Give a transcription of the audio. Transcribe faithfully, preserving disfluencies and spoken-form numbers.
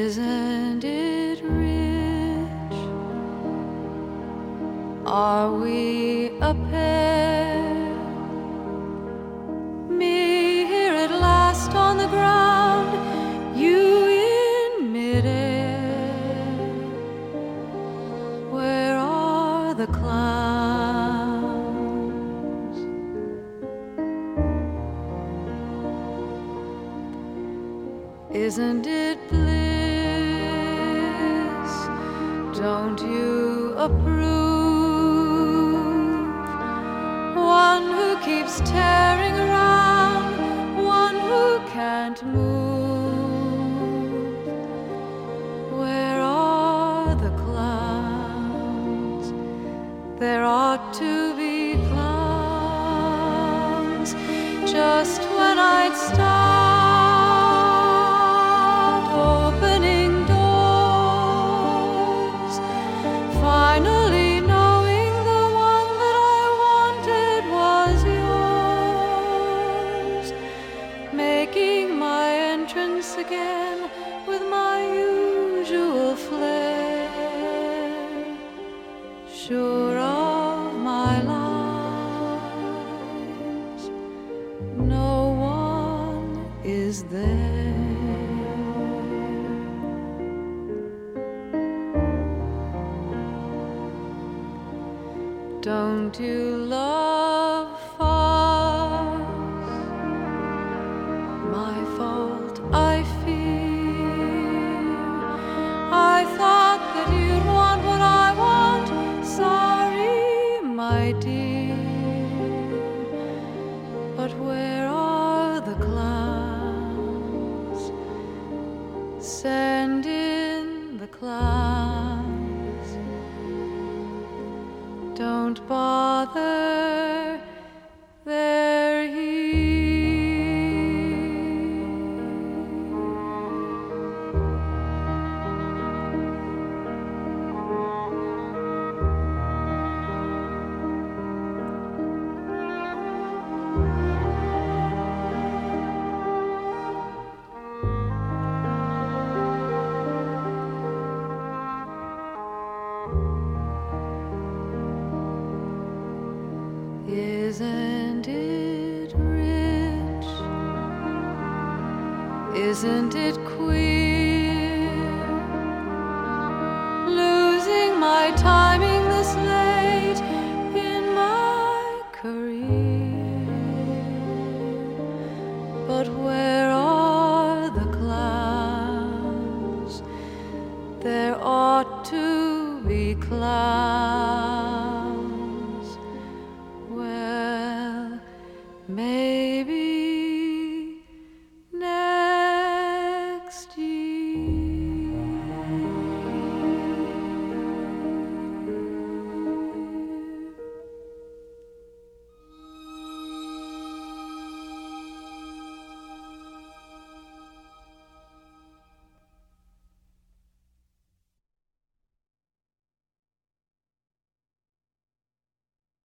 Isn't it rich? Are we a pair? Me here at last on the ground, you in midair. Where are the clowns? Isn't it bliss? Don't you approve? One who keeps tearing around, one who can't move. Where are the clowns? There ought to be clowns. Just when I'd start finally knowing the one that I wanted was yours, making my entrance again with my usual flair, sure of my lies, no one is there. Don't you love farce? My fault, I fear. I thought that you'd want what I want. Sorry, my dear. But where are the clowns? Send in the clowns. Don't bother, they're here. Isn't it rich? Isn't it queer? Losing my timing this late in my career. But where are the clowns? There ought to be clowns.